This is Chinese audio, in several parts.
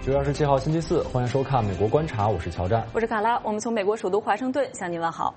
9月27号星期四，欢迎收看《美国观察》，我是乔战， 我是卡拉，我们从美国首都华盛顿向您问好。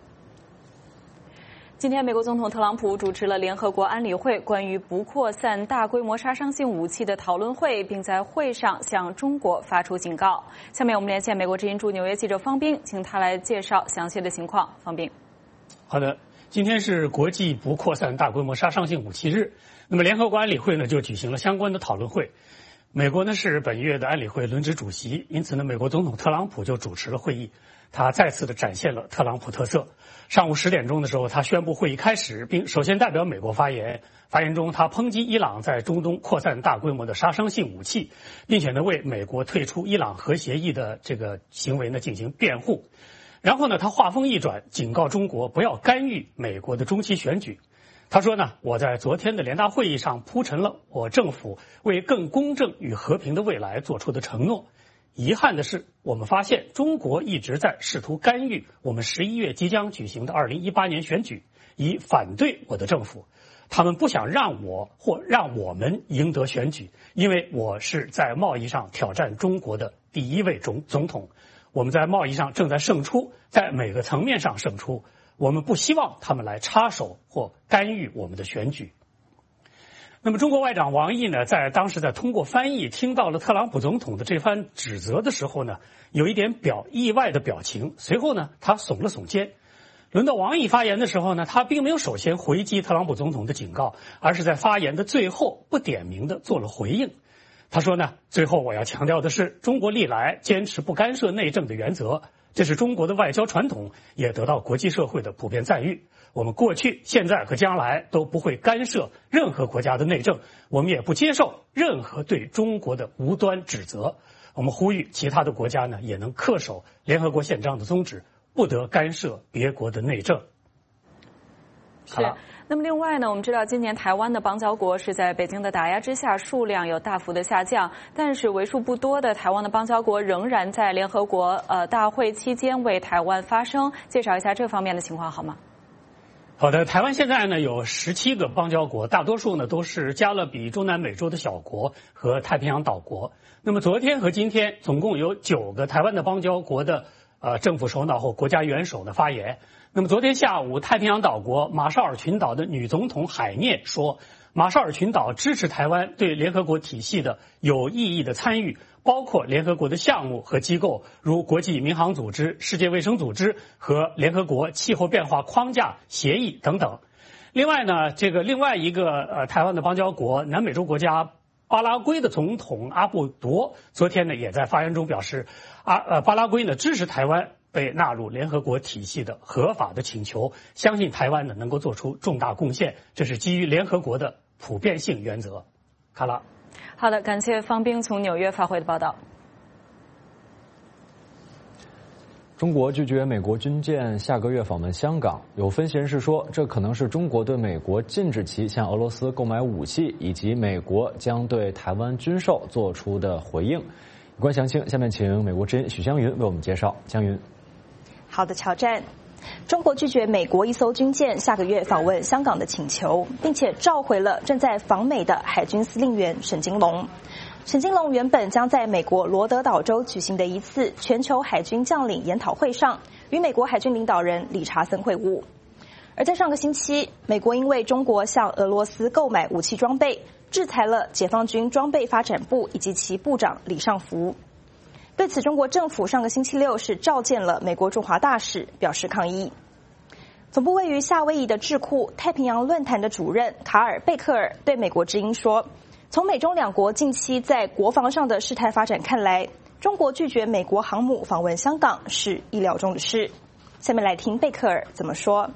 今天，美国总统特朗普主持了联合国安理会关于不扩散大规模杀伤性武器的讨论会，并在会上向中国发出警告。下面我们连线美国之音驻纽约记者方斌，请他来介绍详细的情况。方斌， 好的，今天是国际不扩散大规模杀伤性武器日，那么联合国安理会呢就举行了相关的讨论会。美国呢是本月的安理会轮值主席，因此呢，美国总统特朗普就主持了会议。他再次的展现了特朗普特色。上午10点钟的时候，他宣布会议开始，并首先代表美国发言。发言中，他抨击伊朗在中东扩散大规模的杀伤性武器，并且呢为美国退出伊朗核协议的这个行为呢进行辩护。然后呢，他话锋一转，警告中国不要干预美国的中期选举。他说呢，我在昨天的联大会议上铺陈了我政府为更公正与和平的未来做出的承诺。遗憾的是，我们发现中国一直在试图干预我们11月即将举行的2018年选举，以反对我的政府。他们不想让我或让我们赢得选举，因为我是在贸易上挑战中国的第一位总统。我们在贸易上正在胜出，在每个层面上胜出。我们不希望他们来插手或干预我们的选举。那么中国外长王毅呢，当时在通过翻译听到了特朗普总统的这番指责的时候呢，有一点意外的表情。随后呢，他耸了耸肩。轮到王毅发言的时候呢，他并没有首先回击特朗普总统的警告，而是在发言的最后不点名的做了回应。他说呢，最后我要强调的是，中国历来坚持不干涉内政的原则，这是中国的外交传统，也得到国际社会的普遍赞誉。我们过去、现在和将来都不会干涉任何国家的内政，我们也不接受任何对中国的无端指责。我们呼吁其他的国家呢，也能恪守联合国宪章的宗旨，不得干涉别国的内政。 是。那么另外呢，我们知道今年台湾的邦交国是在北京的打压之下，数量有大幅的下降，但是为数不多的台湾的邦交国仍然在联合国大会期间为台湾发声。介绍一下这方面的情况好吗？ 好的，台湾现在呢有17个邦交国，大多数呢都是加勒比中南美洲的小国和太平洋岛国。那么昨天和今天总共有9个台湾的邦交国的政府首脑或国家元首的发言。那么昨天下午，太平洋岛国马绍尔群岛的女总统海涅说，马绍尔群岛支持台湾对联合国体系的有意义的参与，包括联合国的项目和机构，如国际民航组织、世界卫生组织和联合国气候变化框架协议等等。另外呢，另外一个台湾的邦交国南美洲国家巴拉圭的总统阿布多昨天呢也在发言中表示，巴拉圭呢支持台湾被纳入联合国体系的合法的请求，相信台湾呢能够做出重大贡献，这是基于联合国的普遍性原则。卡拉， 好的，感谢方斌从纽约发回的报道。 中国拒绝美国军舰下个月访问香港，有分析人士说，这可能是中国对美国禁止其向俄罗斯购买武器，以及美国将对台湾军售做出的回应。有关详情，下面请美国之音许湘云为我们介绍。湘云， 好的，乔战。中国拒绝美国一艘军舰下个月访问香港的请求，并且召回了正在访美的海军司令员沈金龙。沈金龙原本将在美国罗德岛州举行的一次全球海军将领研讨会上与美国海军领导人理查森会晤。而在上个星期，美国因为中国向俄罗斯购买武器装备，制裁了解放军装备发展部以及其部长李尚福。对此，中国政府上个星期六是召见了美国驻华大使，表示抗议。总部位于夏威夷的智库太平洋论坛的主任卡尔贝克尔对美国之音说，从美中两国近期在国防上的事态发展看来，中国拒绝美国航母访问香港是意料中的事。下面来听贝克尔怎么说。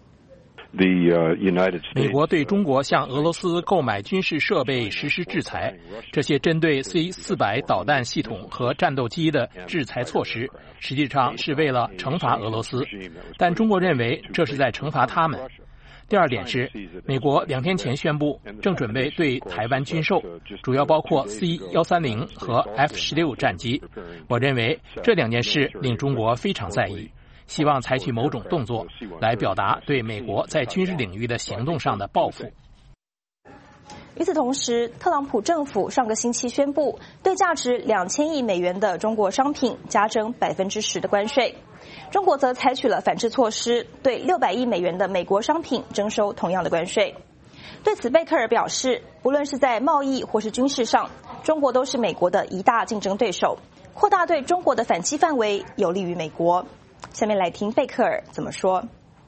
美国对中国向俄罗斯购买军事设备实施制裁，这些针对 C-400 导弹系统和战斗机的制裁措施，实际上是为了惩罚俄罗斯，但中国认为这是在惩罚他们。第二点是，美国2天前宣布正准备对台湾军售，主要包括 C-130和 F-16 战机。我认为这2件事令中国非常在意，希望采取某种动作来表达对美国在军事领域的行动上的报复。 与此同时，特朗普政府上个星期宣布，对价值2000亿美元的中国商品加征10%的关税。中国则采取了反制措施，对600亿美元的美国商品征收同样的关税。对此，贝克尔表示，不论是在贸易或是军事上，中国都是美国的一大竞争对手。扩大对中国的反击范围有利于美国。下面来听贝克尔怎么说。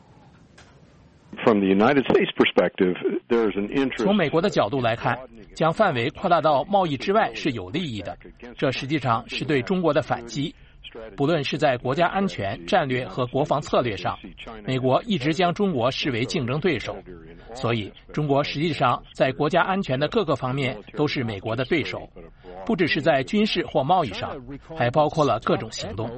从美国的角度来看，将范围扩大到贸易之外是有利益的，这实际上是对中国的反击。不论是在国家安全、战略和国防策略上，美国一直将中国视为竞争对手，所以中国实际上在国家安全的各个方面都是美国的对手，不只是在军事或贸易上，还包括了各种行动。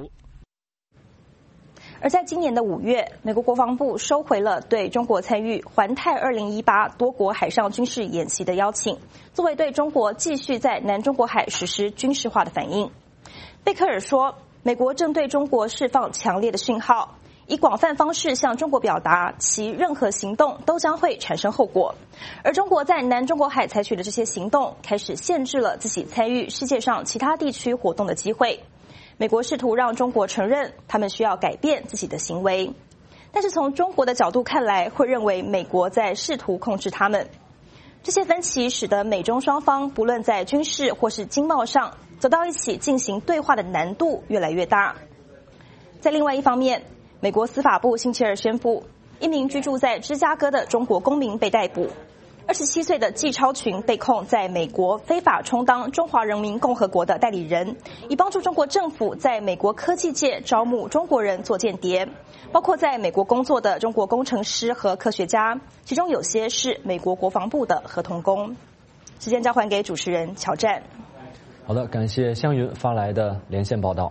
而在今年的5月，美国国防部收回了对中国参与环太2018多国海上军事演习的邀请，作为对中国继续在南中国海实施军事化的反应。贝克尔说，美国正对中国释放强烈的讯号，以广泛方式向中国表达其任何行动都将会产生后果。而中国在南中国海采取的这些行动，开始限制了自己参与世界上其他地区活动的机会。美国试图让中国承认他们需要改变自己的行为，但是从中国的角度看来，会认为美国在试图控制他们。这些分歧使得美中双方不论在军事或是经贸上走到一起进行对话的难度越来越大。在另外一方面，美国司法部星期二宣布，一名居住在芝加哥的中国公民被逮捕。27岁的季超群被控在美国非法充当中华人民共和国的代理人，以帮助中国政府在美国科技界招募中国人做间谍，包括在美国工作的中国工程师和科学家，其中有些是美国国防部的合同工。时间交还给主持人乔战。 好的，感谢湘云发来的连线报道。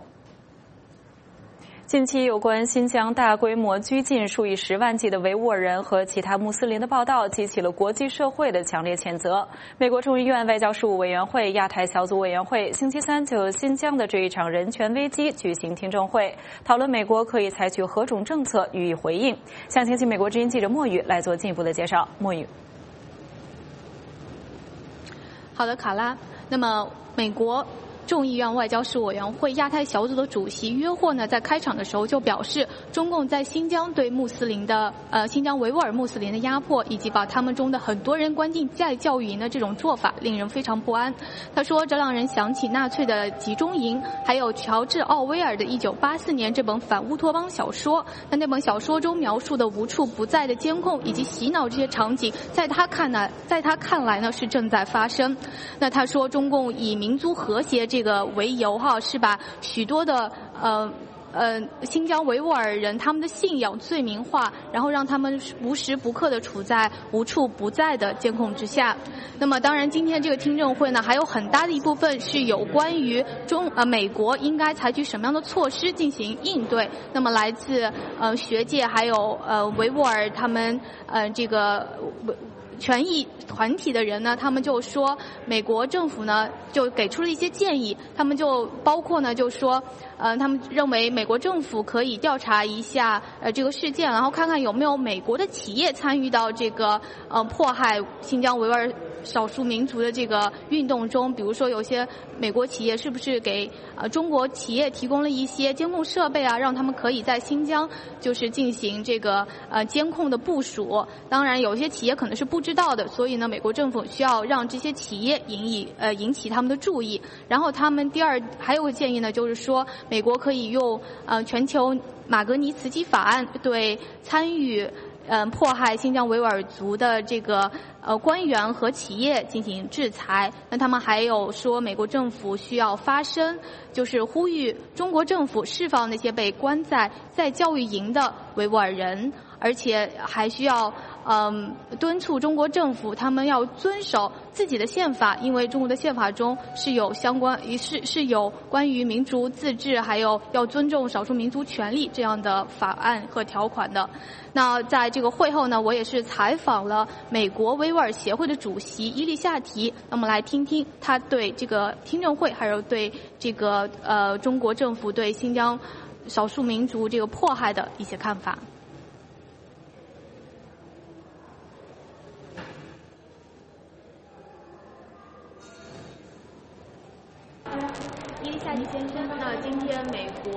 近期有关新疆大规模拘禁数以10万计的维吾尔人和其他穆斯林的报道，激起了国际社会的强烈谴责。美国众议院外交事务委员会亚太小组委员会星期三就新疆的这一场人权危机举行听证会，讨论美国可以采取何种政策予以回应。详情请美国之音记者莫宇来做进一步的介绍。莫宇。 好的，卡拉。那么美国众议院外交事务委员会亚太小组的主席约霍呢，在开场的时候就表示，中共在新疆对穆斯林的新疆维吾尔穆斯林的压迫，以及把他们中的很多人关进再教育营的这种做法，令人非常不安。他说，这让人想起纳粹的集中营，还有乔治·奥威尔的1984年这本反乌托邦小说。那本小说中描述的无处不在的监控以及洗脑这些场景，在他看来呢是正在发生。那他说，中共以民族和谐这个为由是把许多的新疆维吾尔人他们的信仰罪名化，然后让他们无时不刻的处在无处不在的监控之下。那么当然今天这个听证会呢，还有很大的一部分是有关于美国应该采取什么样的措施进行应对。那么来自学界还有维吾尔他们这个权益团体的人呢，他们就说美国政府呢就给出了一些建议，他们就包括呢就说他们认为美国政府可以调查一下这个事件，然后看看有没有美国的企业参与到这个迫害新疆维吾尔少数民族的这个运动中，比如说有些美国企业是不是给中国企业提供了一些监控设备啊，让他们可以在新疆就是进行这个监控的部署。当然有些企业可能是不知道的，所以呢美国政府需要让这些企业引起他们的注意。然后他们还有个建议呢，就是说美国可以用全球马格尼茨基法案对参与迫害新疆维吾尔族的这个官员和企业进行制裁。那他们还有说美国政府需要发声，就是呼吁中国政府释放那些被关在教育营的维吾尔人，而且还需要敦促中国政府他们要遵守自己的宪法，因为中国的宪法中是有关于民族自治还有要尊重少数民族权利这样的法案和条款的。那在这个会后呢，我也是采访了美国维吾尔协会的主席伊丽夏提，那么来听听他对这个听证会还有对这个中国政府对新疆少数民族这个迫害的一些看法。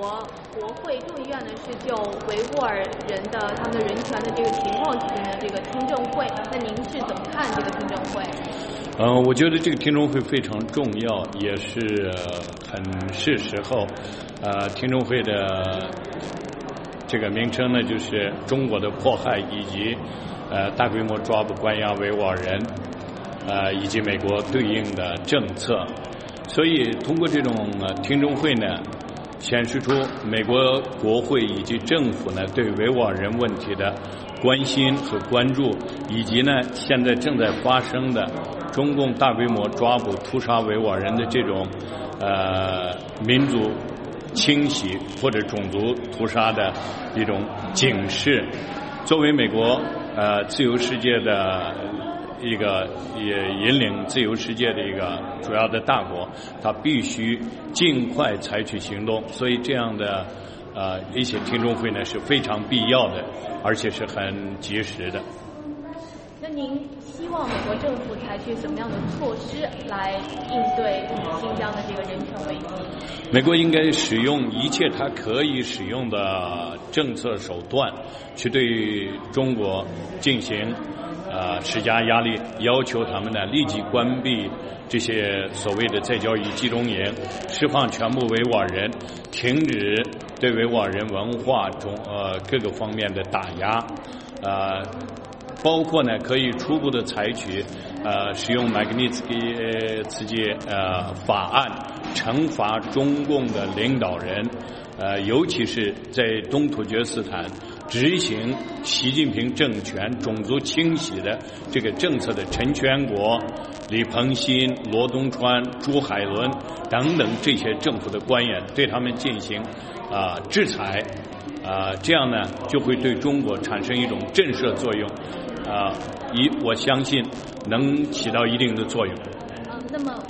国国会众议院呢是就维吾尔人的他们的人权的这个情况举行的这个听证会，那您是怎么看这个听证会？ 我觉得这个听证会非常重要，也是很是时候。听证会的这个名称呢，就是中国的迫害以及大规模抓捕关押维吾尔人，以及美国对应的政策。所以通过这种听证会呢，显示出美国国会以及政府呢对维吾尔人问题的关心和关注，以及呢现在正在发生的中共大规模抓捕屠杀维吾尔人的这种民族清洗或者种族屠杀的一种警示。作为美国自由世界的一个也引领自由世界的一个主要的大国，它必须尽快采取行动。所以这样的一些听证会呢是非常必要的，而且是很及时的。 那您希望美国政府采取什么样的措施来应对新疆的这个人权危机？ 美国应该使用一切它可以使用的政策手段，去对中国进行施加压力，要求他们呢立即关闭这些所谓的再教育集中营，释放全部维吾尔人，停止对维吾尔人文化中各个方面的打压，包括呢可以初步的采取使用麦格尼茨基法案惩罚中共的领导人，尤其是在东突厥斯坦执行习近平政权种族清洗的这个政策的陈全国、李鹏鑫、罗东川、朱海伦等等这些政府的官员，对他们进行制裁，这样呢就会对中国产生一种震慑作用，我相信能起到一定的作用。 那么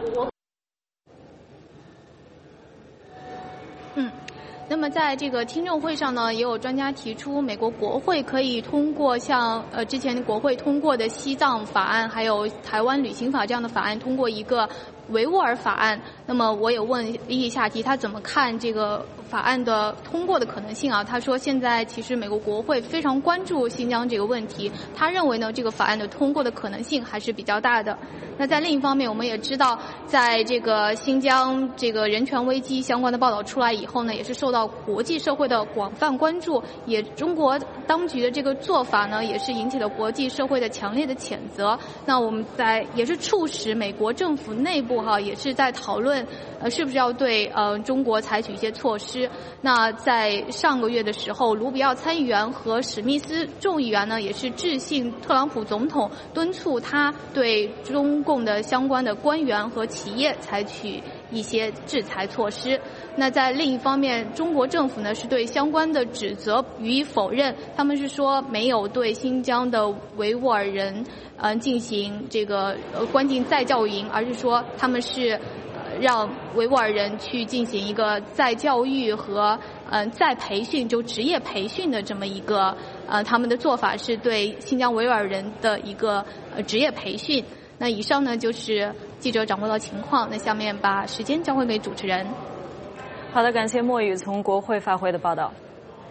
那么在这个听证会上呢，也有专家提出，美国国会可以通过像之前国会通过的西藏法案，还有台湾旅行法这样的法案，通过一个维吾尔法案。那么我也问伊丽夏提他怎么看这个法案的通过的可能性啊？他说现在其实美国国会非常关注新疆这个问题，他认为呢这个法案的通过的可能性还是比较大的。那在另一方面，我们也知道，在这个新疆这个人权危机相关的报道出来以后呢，也是受到国际社会的广泛关注，也中国当局的这个做法呢，也是引起了国际社会的强烈的谴责。那我们也是促使美国政府内部也是在讨论是不是要对中国采取一些措施。那在上个月的时候，卢比奥参议员和史密斯众议员呢，也是致信特朗普总统，敦促他对中共的相关的官员和企业采取一些制裁措施。那在另一方面，中国政府呢是对相关的指责予以否认，他们是说没有对新疆的维吾尔人进行这个关进再教育营，而是说他们是让维吾尔人去进行一个再教育和再培训，就职业培训的这么一个他们的做法是对新疆维吾尔人的一个职业培训。那以上呢就是记者掌握到情况，那下面把时间交回给主持人。 好的，感谢莫宇从国会发回的报道。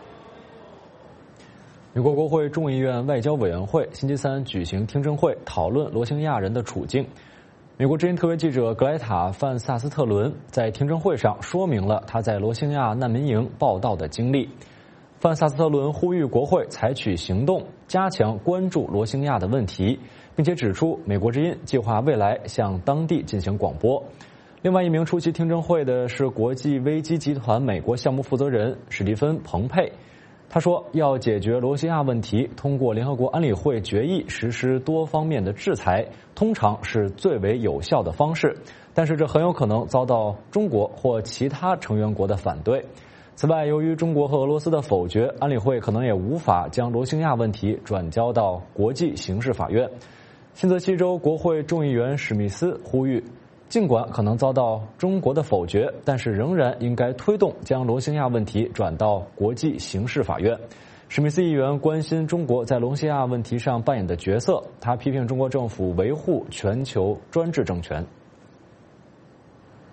美国国会众议院外交委员会星期三举行听证会，讨论罗兴亚人的处境。美国之音特约记者格莱塔·范萨斯特伦在听证会上说明了他在罗兴亚难民营报道的经历。范萨斯特伦呼吁国会采取行动，加强关注罗兴亚的问题，并且指出美国之音计划未来向当地进行广播。另外一名出席听证会的是国际危机集团美国项目负责人史蒂芬·彭佩。他说，要解决罗兴亚问题，通过联合国安理会决议实施多方面的制裁，通常是最为有效的方式，但是这很有可能遭到中国或其他成员国的反对。此外，由于中国和俄罗斯的否决，安理会可能也无法将罗兴亚问题转交到国际刑事法院。新泽西州国会众议员史密斯呼吁，尽管可能遭到中国的否决，但是仍然应该推动将罗兴亚问题转到国际刑事法院。史密斯议员关心中国在罗兴亚问题上扮演的角色，他批评中国政府维护全球专制政权。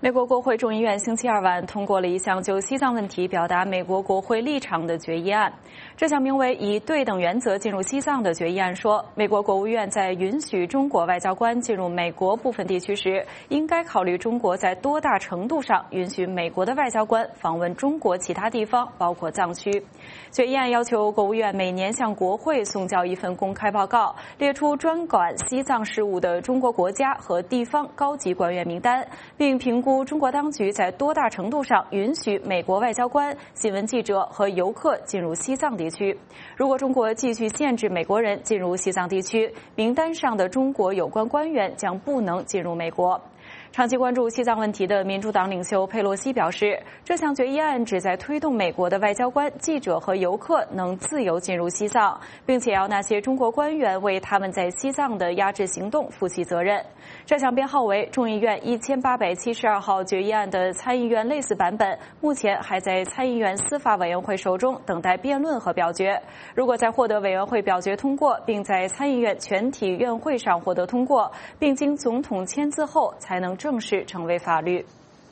美国国会众议院星期二晚通过了一项就西藏问题表达美国国会立场的决议案。这项名为以对等原则进入西藏的决议案说，美国国务院在允许中国外交官进入美国部分地区时，应该考虑中国在多大程度上允许美国的外交官访问中国其他地方，包括藏区。决议案要求国务院每年向国会送交一份公开报告，列出专管西藏事务的中国国家和地方高级官员名单，并评估中国当局在多大程度上允许美国外交官、新闻记者和游客进入西藏地区。如果中国继续限制美国人进入西藏地区，名单上的中国有关官员将不能进入美国。长期关注西藏问题的民主党领袖佩洛西表示，这项决议案旨在推动美国的外交官、记者和游客能自由进入西藏，并且要那些中国官员为他们在西藏的压制行动负起责任。这项编号为众议院1872号决议案的参议院类似版本，目前还在参议院司法委员会手中等待辩论和表决。如果在获得委员会表决通过，并在参议院全体院会上获得通过，并经总统签字后，才能正式成为法律。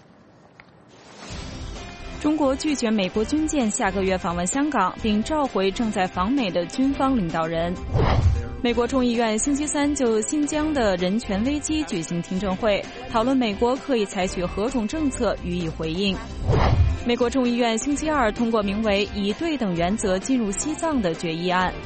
中国拒绝美国军舰下个月访问香港，并召回正在访美的军方领导人。美国众议院星期三就新疆的人权危机举行听证会，讨论美国可以采取何种政策予以回应。美国众议院星期二通过名为以对等原则进入西藏的决议案。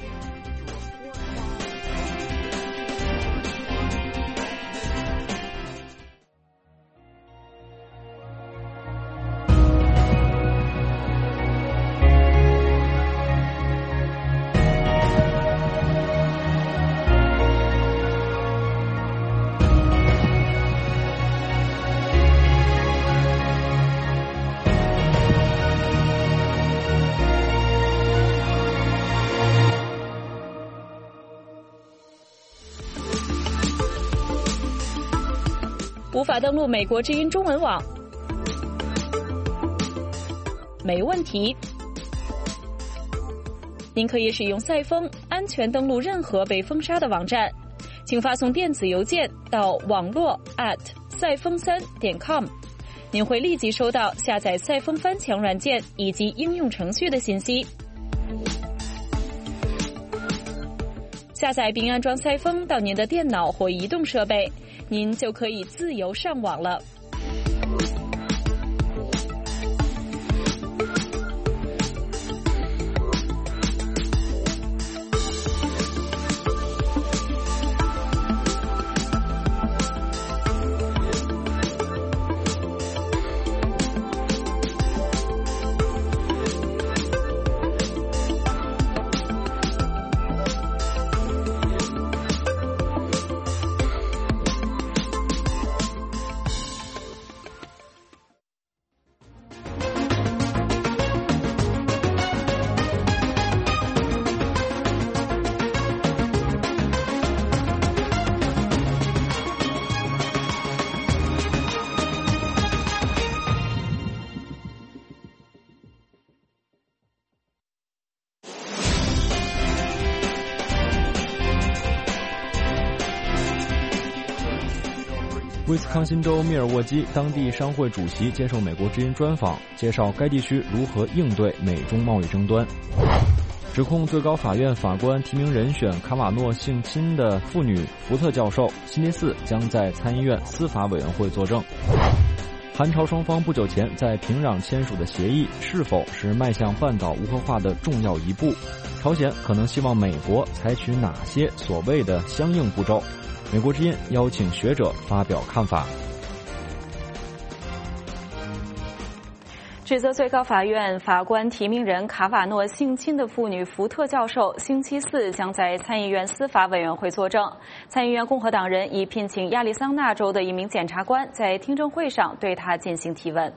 无法登录美国之音中文网？没问题，您可以使用赛风安全登录任何被封杀的网站，请发送电子邮件到网络@赛风3.com，您会立即收到下载赛风翻墙软件以及应用程序的信息。下载并安装赛风到您的电脑或移动设备，您就可以自由上网了。 威斯康辛州密尔沃基当地商会主席接受美国之音专访，介绍该地区如何应对美中贸易争端。指控最高法院法官提名人选卡瓦诺性侵的妇女福特教授星期四将在参议院司法委员会作证。韩朝双方不久前在平壤签署的协议是否是迈向半岛无核化的重要一步？朝鲜可能希望美国采取哪些所谓的相应步骤？美国之音邀请学者发表看法。 指责最高法院法官提名人卡瓦诺性侵的妇女福特教授星期四将在参议院司法委员会作证。参议院共和党人已聘请亚利桑那州的一名检察官在听证会上对他进行提问。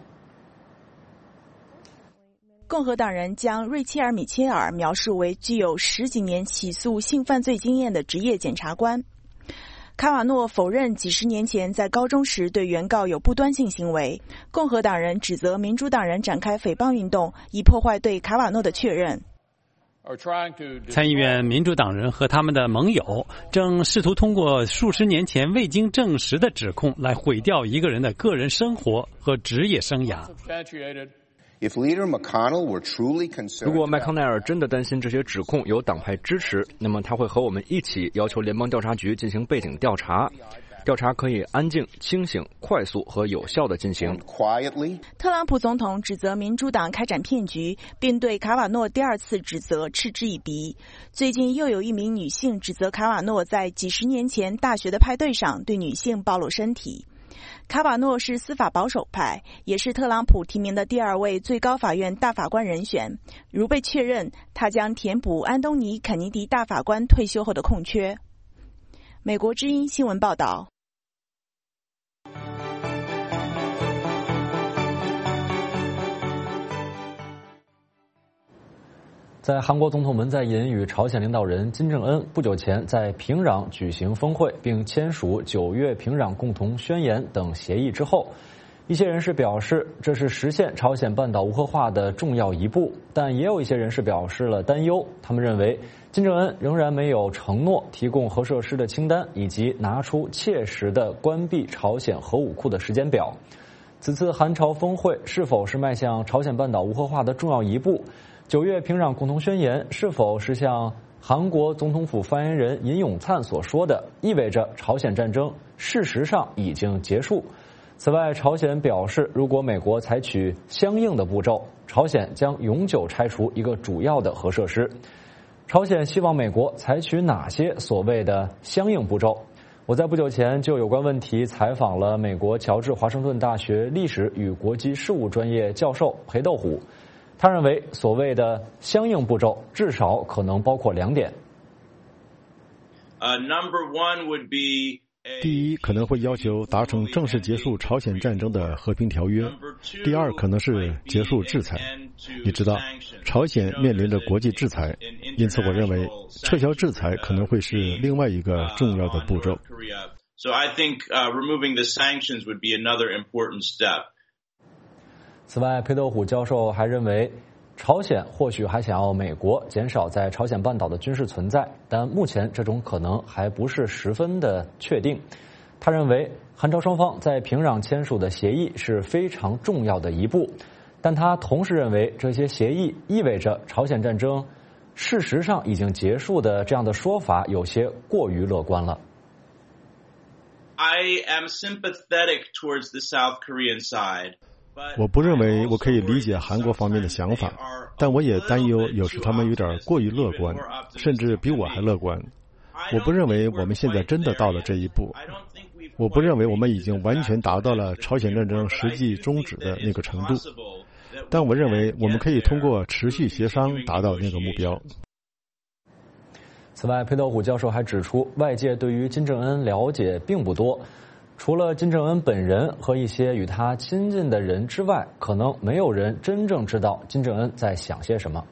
共和党人将瑞切尔·米切尔描述为具有10几年起诉性犯罪经验的职业检察官。卡瓦诺否认几十年前在高中时对原告有不端性行为。共和党人指责民主党人展开诽谤运动，以破坏对卡瓦诺的确认。 参议院民主党人和他们的盟友正试图通过数十年前未经证实的指控来毁掉一个人的个人生活和职业生涯。 如果麦康奈尔真的担心这些指控有党派支持，那么他会和我们一起要求联邦调查局进行背景调查。调查可以安静、清醒、快速和有效地进行。 特朗普总统指责民主党开展骗局，并对卡瓦诺第二次指责嗤之以鼻。最近又有一名女性指责卡瓦诺在几十年前大学的派对上对女性暴露身体。卡瓦诺是司法保守派，也是特朗普提名的第二位最高法院大法官人选。如被确认，他将填补安东尼·肯尼迪大法官退休后的空缺。美国之音新闻报道。 在韩国总统文在寅与朝鲜领导人金正恩不久前在平壤举行峰会，并签署9月平壤共同宣言等协议之后，一些人士表示这是实现朝鲜半岛无核化的重要一步，但也有一些人士表示了担忧。他们认为金正恩仍然没有承诺提供核设施的清单，以及拿出切实的关闭朝鲜核武库的时间表。此次韩朝峰会是否是迈向朝鲜半岛无核化的重要一步？9月平壤共同宣言是否是像韩国总统府发言人尹永灿所说的，意味着朝鲜战争事实上已经结束？此外，朝鲜表示，如果美国采取相应的步骤，朝鲜将永久拆除一个主要的核设施。朝鲜希望美国采取哪些所谓的相应步骤？我在不久前就有关问题采访了美国乔治华盛顿大学历史与国际事务专业教授裴斗虎。他认为，所谓的相应步骤至少可能包括2点。 第一，可能会要求达成正式结束朝鲜战争的和平条约；第二，可能是结束制裁。你知道，朝鲜面临着国际制裁，因此我认为撤销制裁可能会是另外一个重要的步骤。 此外，裴斗虎教授还认为，朝鲜或许还想要美国减少在朝鲜半岛的军事存在，但目前这种可能还不是十分的确定。他认为，韩朝双方在平壤签署的协议是非常重要的一步，但他同时认为，这些协议意味着朝鲜战争事实上已经结束的这样的说法有些过于乐观了。 我不认为我可以理解韩国方面的想法，但我也担忧有时他们有点过于乐观，甚至比我还乐观。我不认为我们现在真的到了这一步，我不认为我们已经完全达到了朝鲜战争实际终止的那个程度，但我认为我们可以通过持续协商达到那个目标。 此外，裴斗虎教授还指出，外界对于金正恩了解并不多，除了金正恩本人和一些与他亲近的人之外，可能没有人真正知道金正恩在想些什么。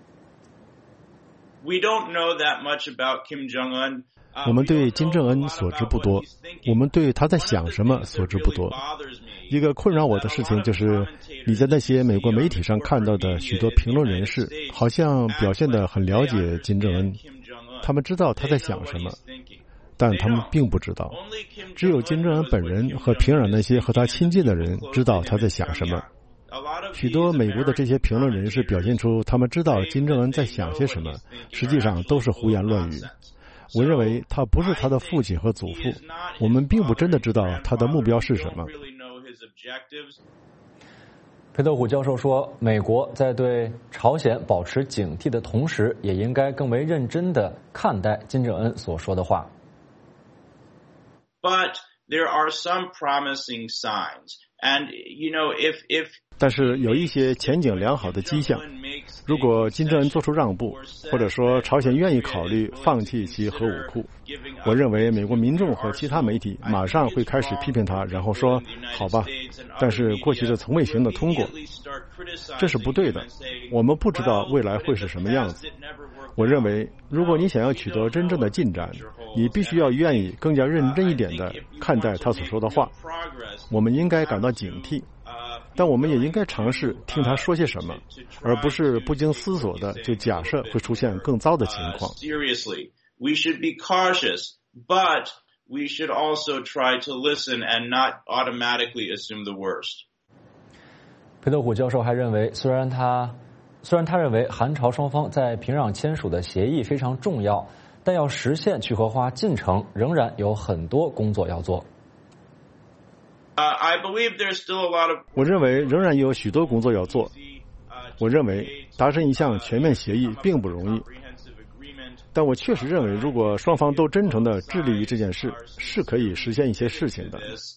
我们对金正恩所知不多，我们对他在想什么所知不多。一个困扰我的事情就是，你在那些美国媒体上看到的许多评论人士，好像表现得很了解金正恩，他们知道他在想什么，但他们并不知道。只有金正恩本人和平壤那些和他亲近的人知道他在想什么。许多美国的这些评论人士表现出他们知道金正恩在想些什么，实际上都是胡言乱语。我认为他不是他的父亲和祖父，我们并不真的知道他的目标是什么。 裴斗虎教授说，美国在对朝鲜保持警惕的同时，也应该更为认真地看待金正恩所说的话。 But there are some promising signs, and if 但是有一些前景良好的迹象。如果金正恩做出让步，或者说朝鲜愿意考虑放弃其核武库，我认为美国民众和其他媒体马上会开始批评他，然后说好吧，但是过去的从未行得通过，这是不对的。我们不知道未来会是什么样子。我认为如果你想要取得真正的进展，你必须要愿意更加认真一点地看待他所说的话。我们应该感到警惕， 但我们也应该尝试听他说些什么，而不是不经思索的就假设会出现更糟的情况。 Seriously, we should be cautious, but we should also try to listen and not automatically assume the worst. 裴德虎教授还认为，虽然他认为韩朝双方在平壤签署的协议非常重要，但要实现去核化进程，仍然有很多工作要做。 我认为仍然有许多工作要做。我认为达成一项全面协议并不容易，但我确实认为，如果双方都真诚地致力于这件事，是可以实现一些事情的。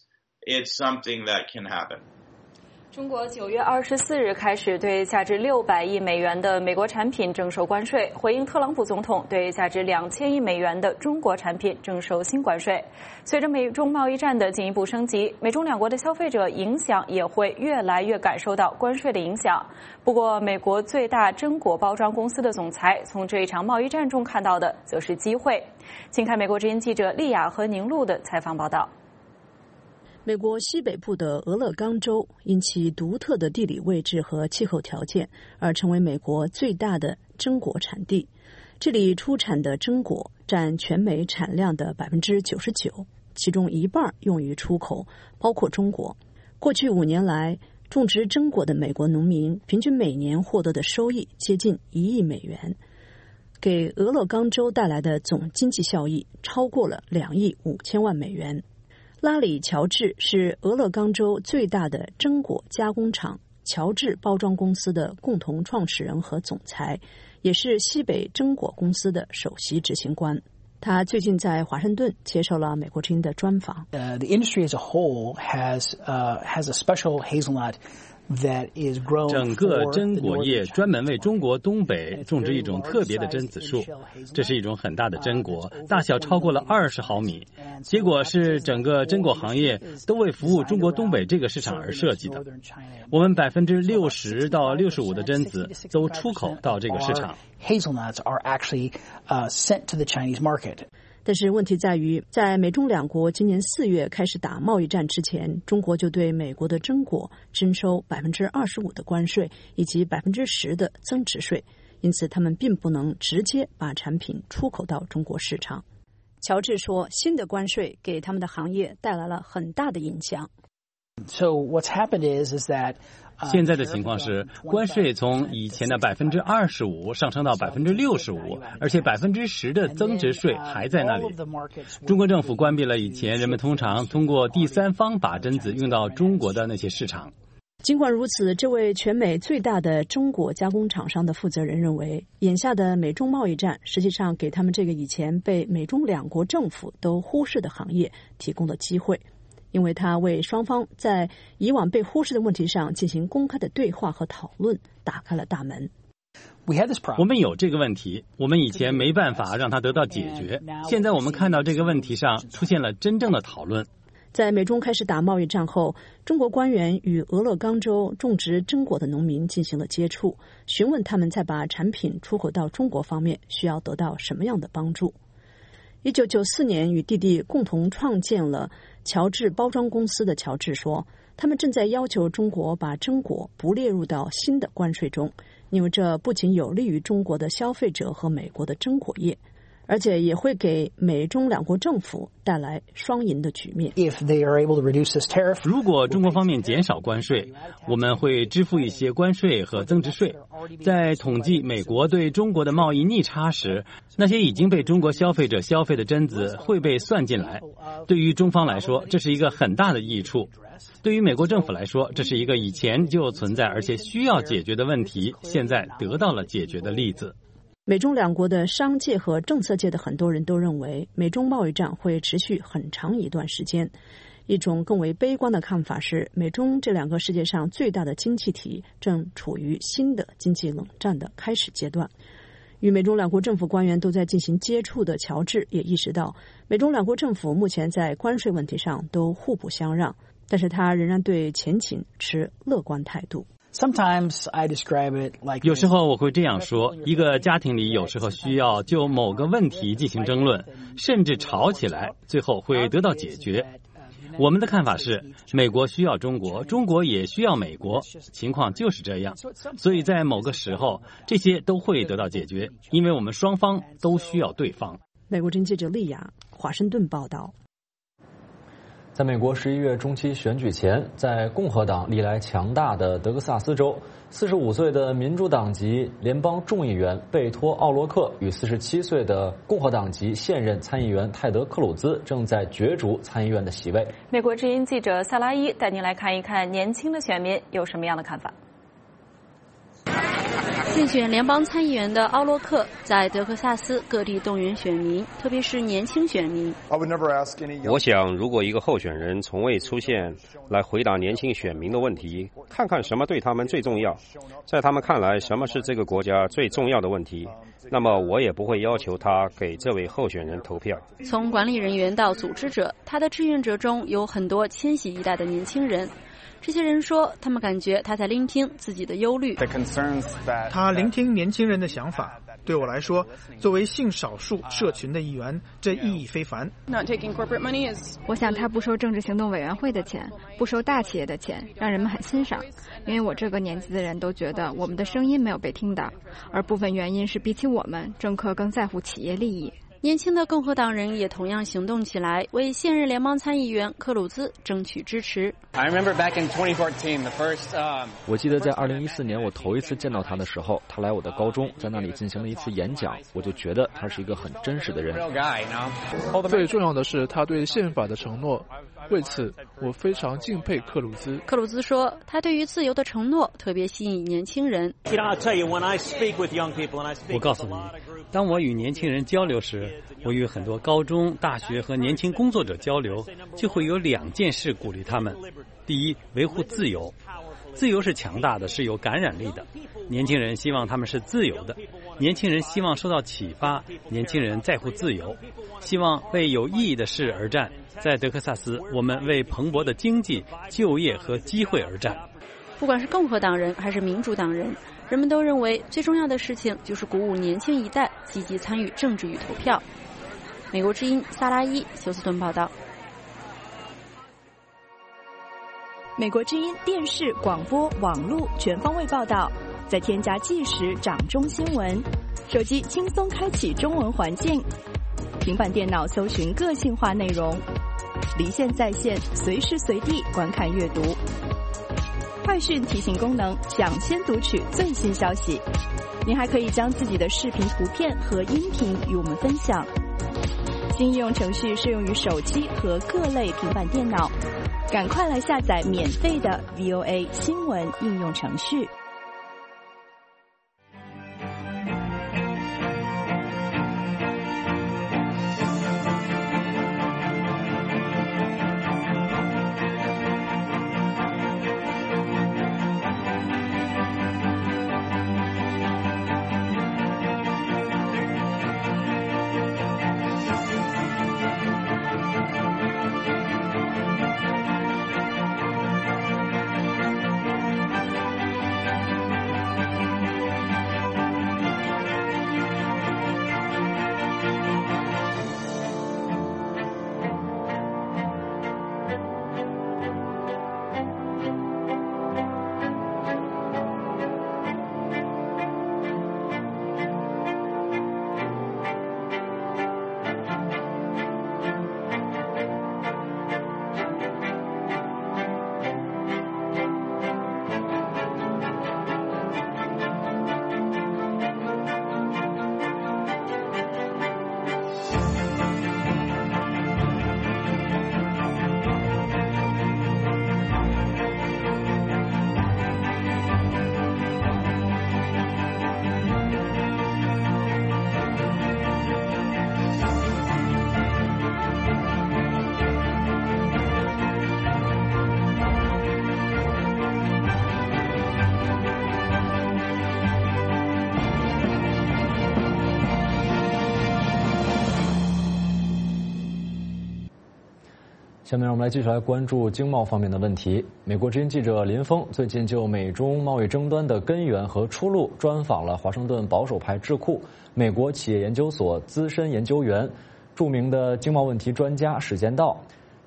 中国9月24日开始对价值600亿美元的美国产品征收关税，回应特朗普总统对价值2000亿美元的中国产品征收新关税。随着美中贸易战的进一步升级，美中两国的消费者影响也会越来越感受到关税的影响。不过，美国最大榛果包装公司的总裁从这一场贸易战中看到的则是机会。请看美国之音记者丽雅和宁路的采访报道。 美国西北部的俄勒冈州因其独特的地理位置和气候条件而成为美国最大的榛果产地。这里出产的榛果占全美产量的 99%， 其中一半用于出口，包括中国。过去5年来，种植榛果的美国农民平均每年获得的收益接近1亿美元，给俄勒冈州带来的总经济效益超过了2亿5千万美元。拉里·乔治是俄勒冈州最大的榛果加工厂乔治包装公司的共同创始人和总裁，也是西北榛果公司的首席执行官。他最近在华盛顿接受了美国之音的专访。 The industry as a whole has a special hazelnut 整个榛果业专门为中国东北种植一种特别的榛子树，这是一种很大的榛果，大小超过了20毫米。结果是整个榛果行业都为服务中国东北这个市场而设计的。我们60%到65%的榛子都出口到这个市场。 Hazelnuts are actually sent to the Chinese market. 但是问题在于，在美中两国今年4月开始打贸易战之前，中国就对美国的榛果征收 25% 的关税以及 10% 的增值税，因此他们并不能直接把产品出口到中国市场。乔治说，新的关税给他们的行业带来了很大的影响。 So what's happened is that 现在的情况是，关税从以前的 25% 上升到 65%， 而且 10% 的增值税还在那里。中国政府关闭了以前人们通常通过第三方把榛子运到中国的那些市场。 尽管如此，这位全美最大的榛果加工厂商的负责人认为，眼下的美中贸易战实际上给他们这个以前被美中两国政府都忽视的行业提供了机会。因为他为双方在以往被忽视的问题上进行公开的对话和讨论打开了大门。 我们有这个问题，我们以前没办法让它得到解决，现在我们看到这个问题上出现了真正的讨论。 在美中开始打贸易战后，中国官员与俄勒冈州种植榛果的农民进行了接触，询问他们在把产品出口到中国方面需要得到什么样的帮助。1994年与弟弟共同创建了乔治包装公司的乔治说，他们正在要求中国把榛果不列入到新的关税中，因为这不仅有利于中国的消费者和美国的榛果业，而且也会给美中两国政府带来双赢的局面。 如果中国方面减少关税，我们会支付一些关税和增值税。在统计美国对中国的贸易逆差时，那些已经被中国消费者消费的榛子会被算进来。对于中方来说，这是一个很大的益处。对于美国政府来说，这是一个以前就存在而且需要解决的问题，现在得到了解决的例子。 美中两国的商界和政策界的很多人都认为，美中贸易战会持续很长一段时间。一种更为悲观的看法是，美中这两个世界上最大的经济体正处于新的经济冷战的开始阶段。与美中两国政府官员都在进行接触的乔治也意识到，美中两国政府目前在关税问题上都互不相让，但是他仍然对前景持乐观态度。 有时候我会这样说，一个家庭里有时候需要就某个问题进行争论，甚至吵起来，最后会得到解决。 我们的看法是，美国需要中国，中国也需要美国，情况就是这样。所以在某个时候，这些都会得到解决，因为我们双方都需要对方。 美国之音记者丽雅，华盛顿报道。 在美国11月中期选举前，在共和党历来强大的德克萨斯州，45岁的民主党籍联邦众议员贝托·奥洛克与47岁的共和党籍现任参议员泰德·克鲁兹正在角逐参议院的席位。 美国之音记者萨拉伊带您来看一看年轻的选民有什么样的看法。 竞选联邦参议员的奥洛克在德克萨斯各地动员选民，特别是年轻选民。 我想，如果一个候选人从未出现来回答年轻选民的问题，看看什么对他们最重要，在他们看来什么是这个国家最重要的问题，那么我也不会要求他给这位候选人投票。 从管理人员到组织者，他的志愿者中有很多千禧一代的年轻人。这些人说，他们感觉他在聆听自己的忧虑。 他聆听年轻人的想法。对我来说，作为性少数社群的一员，这意义非凡。 我想他不收政治行动委员会的钱，不收大企业的钱，让人们很欣赏。因为我这个年纪的人都觉得我们的声音没有被听到，而部分原因是比起我们，政客更在乎企业利益。 年轻的共和党人也同样行动起来，为现任联邦参议员克鲁兹争取支持。 我记得在2014年我头一次见到他的时候，他来我的高中，在那里进行了一次演讲，我就觉得他是一个很真实的人。 最重要的是他对宪法的承诺，为此我非常敬佩克鲁兹。 克鲁兹说，他对于自由的承诺特别吸引年轻人。 我告诉你，当我与年轻人交流时，我与很多高中、大学和年轻工作者交流，就会有2件事鼓励他们。第一，维护自由。自由是强大的，是有感染力的。年轻人希望他们是自由的，年轻人希望受到启发，年轻人在乎自由，希望为有意义的事而战。在德克萨斯，我们为蓬勃的经济、就业和机会而战。 不管是共和党人还是民主党人，人们都认为最重要的事情就是鼓舞年轻一代积极参与政治与投票。美国之音萨拉伊休斯顿报道。 美国之音电视、广播、网络全方位报道，再添加即时掌中新闻，手机轻松开启中文环境，平板电脑搜寻个性化内容，离线在线，随时随地观看阅读。快讯提醒功能，抢先读取最新消息。您还可以将自己的视频、图片和音频与我们分享。新应用程序适用于手机和各类平板电脑，赶快来下载免费的 VOA 新闻应用程序。 下面让我们来继续来关注经贸方面的问题。美国之音记者林峰最近就美中贸易争端的根源和出路专访了华盛顿保守派智库美国企业研究所资深研究员、著名的经贸问题专家史建道。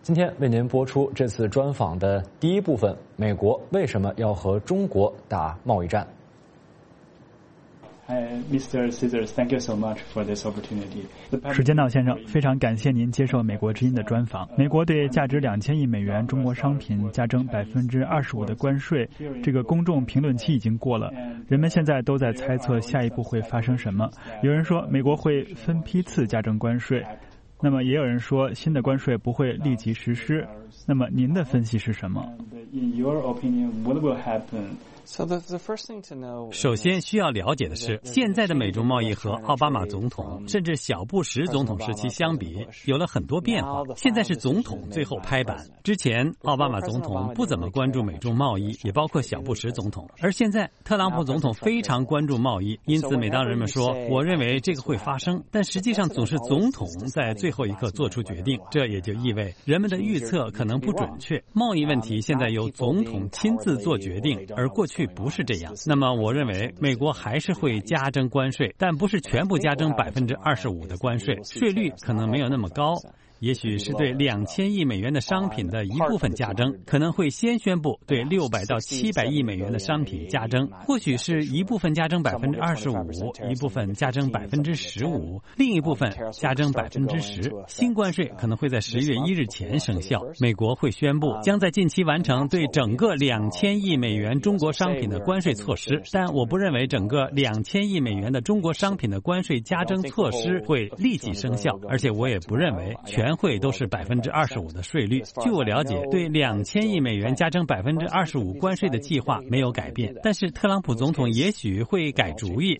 今天为您播出这次专访的第一部分：美国为什么要和中国打贸易战 ？Mr. Scissors, thank you so much for this opportunity. 史坚道先生，非常感谢您接受美国之音的专访。美国对价值2000亿美元中国商品加征25%的关税，这个公众评论期已经过了，人们现在都在猜测下一步会发生什么。有人说美国会分批次加征关税，那么也有人说新的关税不会立即实施。那么您的分析是什么？ In your opinion, what will happen? 首先需要了解的是，现在的美中贸易和奥巴马总统甚至小布什总统时期相比，有了很多变化。现在是总统最后拍板，之前奥巴马总统不怎么关注美中贸易，也包括小布什总统。而现在特朗普总统非常关注贸易，因此每当人们说我认为这个会发生，但实际上总是总统在最后一刻做出决定，这也就意味人们的预测可能不准确。贸易问题现在由总统亲自做决定，而过去不是这样。那么我认为美国还是会加征关税，但不是全部加征25%的关税，税率可能没有那么高，也许是对2000亿美元的商品的一部分加征，可能会先宣布对600到700亿美元的商品加征，或许是一部分加征25%，一部分加征15%，另一部分加征10%。新关税可能会在10月1日前生效。美国会宣布将在近期完成对整个2000亿美元中国商品的关税措施，但我不认为整个2000亿美元的中国商品的关税加征措施会立即生效，而且我也不认为全会都是25%的税率。据我了解，对2000亿美元加征25%关税的计划没有改变，但是特朗普总统也许会改主意。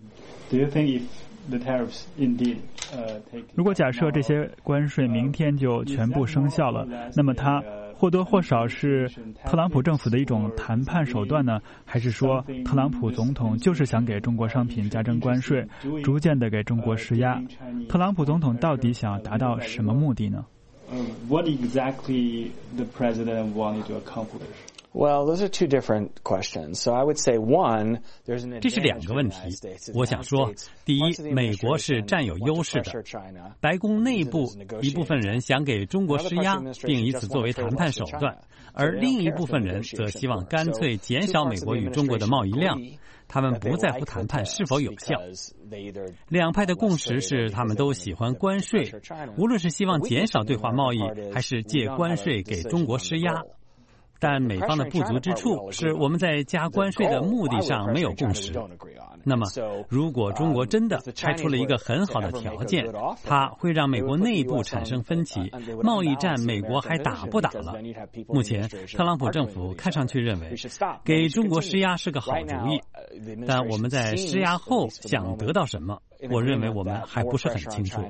如果假设这些关税明天就全部生效了，那么它或多或少是特朗普政府的一种谈判手段呢，还是说特朗普总统就是想给中国商品加征关税，逐渐的给中国施压？特朗普总统到底想要达到什么目的呢 ？What exactly the president wanted to accomplish? Well, those are two different questions. So I would say one, there's an 这是两个问题。我想说，第一，美国是占有优势的。白宫内部一部分人想给中国施压，并以此作为谈判手段，而另一部分人则希望干脆减少美国与中国的贸易量。他们不在乎谈判是否有效。两派的共识是他们都喜欢关税，无论是希望减少对华贸易，还是借关税给中国施压。但美方的不足之处是我们在加关税的目的上没有共识。那么，如果中国真的开出了一个很好的条件，它会让美国内部产生分歧，贸易战美国还打不打了？目前，特朗普政府看上去认为给中国施压是个好主意，但我们在施压后想得到什么，我认为我们还不是很清楚。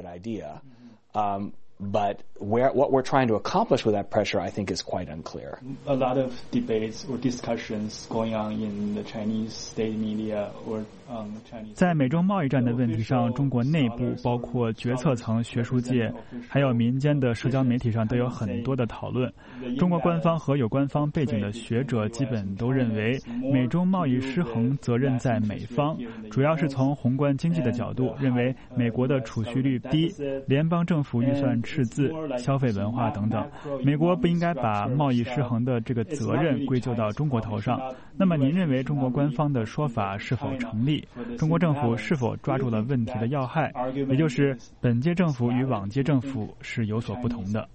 But what we're trying to accomplish with that pressure, I think, is quite unclear. A lot of debates or discussions going on in the Chinese state media or Chinese. 在美中贸易战的问题上，中国内部包括决策层、学术界，还有民间的社交媒体上都有很多的讨论。中国官方和有官方背景的学者基本都认为，美中贸易失衡责任在美方，主要是从宏观经济的角度，认为美国的储蓄率低，联邦政府预算赤字、消费文化等等，美国不应该把贸易失衡的这个责任归咎到中国头上。那么您认为中国官方的说法是否成立？中国政府是否抓住了问题的要害？也就是本届政府与往届政府是有所不同的。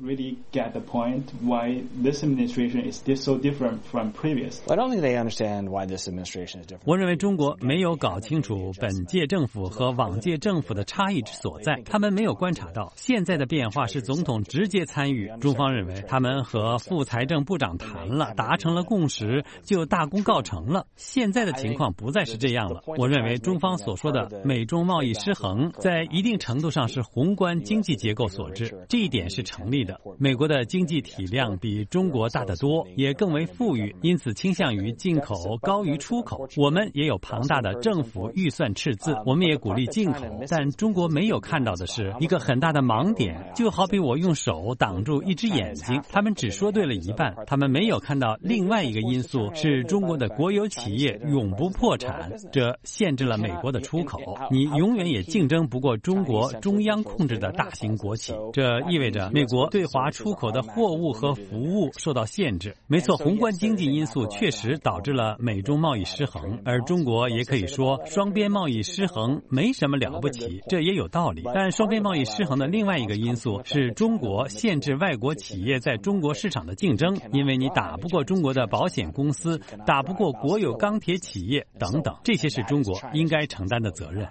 我认为中国没有搞清楚本届政府和往届政府的差异之所在，他们没有观察到现在的变化是总统直接参与。中方认为他们和副财政部长谈了，达成了共识，就大功告成了。现在的情况不再是这样了。我认为中方所说的美中贸易失衡，在一定程度上是宏观经济结构所致，这一点是成立的。美国的经济体量比中国大得多，也更为富裕，因此倾向于进口高于出口。我们也有庞大的政府预算赤字，我们也鼓励进口。但中国没有看到的是一个很大的盲点，就就好比我用手挡住一只眼睛，他们只说对了一半，他们没有看到另外一个因素是中国的国有企业永不破产，这限制了美国的出口，你永远也竞争不过中国中央控制的大型国企，这意味着美国对华出口的货物和服务受到限制。没错，宏观经济因素确实导致了美中贸易失衡，而中国也可以说双边贸易失衡没什么了不起，这也有道理。但双边贸易失衡的另外一个因素是中国限制外国企业在中国市场的竞争，因为你打不过中国的保险公司，打不过国有钢铁企业等等，这些是中国应该承担的责任。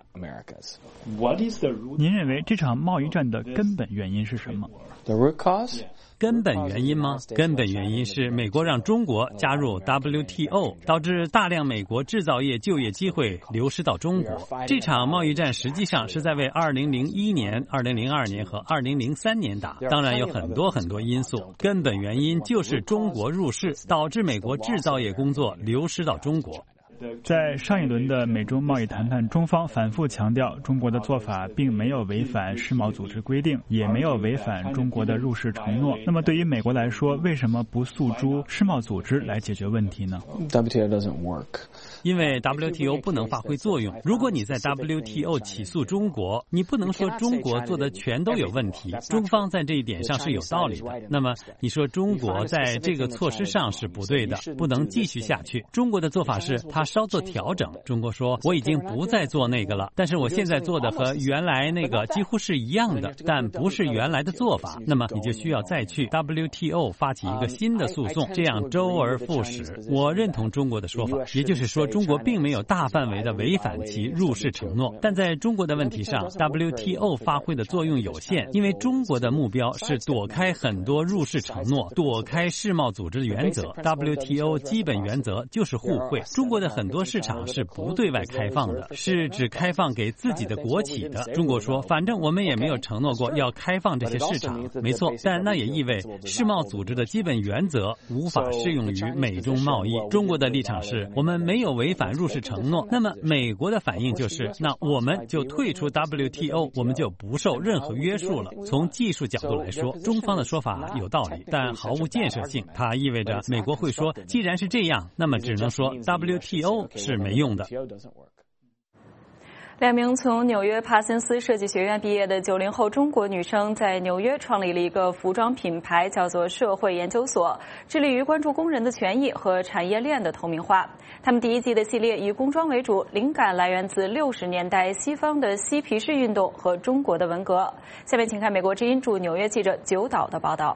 您认为这场贸易战的根本原因是什么？ The root cause? 根本原因吗？根本原因是美国让中国加入 WTO， 导致大量美国制造业就业机会流失到中国。这场贸易战实际上是在为2001年、2002年和2003年打，当然有很多因素。根本原因就是中国入市，导致美国制造业工作流失到中国。 在上一轮的美中贸易谈判，中方反复强调中国的做法并没有违反世贸组织规定，也没有违反中国的入世承诺。那么对于美国来说，为什么不诉诸世贸组织来解决问题呢？ WTO doesn't work. 因为 WTO 不能发挥作用。如果你在 WTO 起诉中国，你不能说中国做的全都有问题，中方在这一点上是有道理的。那么你说中国在这个措施上是不对的，不能继续下去。中国的做法是他稍作调整，中国说我已经不再做那个了，但是我现在做的和原来那个几乎是一样的，但不是原来的做法，那么你就需要再去 WTO 发起一个新的诉讼，这样周而复始。我认同中国的说法，也就是说中国并没有大范围的违反其入世承诺，但在中国的问题上 WTO 发挥的作用有限，因为中国的目标是躲开很多入世承诺，躲开世贸组织的原则。 WTO 基本原则就是互惠，中国的很多市场是不对外开放的，是只开放给自己的国企的。中国说反正我们也没有承诺过要开放这些市场，没错，但那也意味世贸组织的基本原则无法适用于美中贸易。中国的立场是我们没有违反入世承诺，那么美国的反应就是那我们就退出 WTO， 我们就不受任何约束了。从技术角度来说，中方的说法有道理，但毫无建设性。它意味着美国会说既然是这样，那么只能说 WTO 是没用的。 2名从纽约帕森斯设计学院毕业的90后中国女生在纽约创立了一个服装品牌，叫做社会研究所，致力于关注工人的权益和产业链的透明化。他们第一季的系列以工装为主，灵感来源自60年代西方的嬉皮士运动和中国的文革。下面请看美国之音驻纽约记者九岛的报道。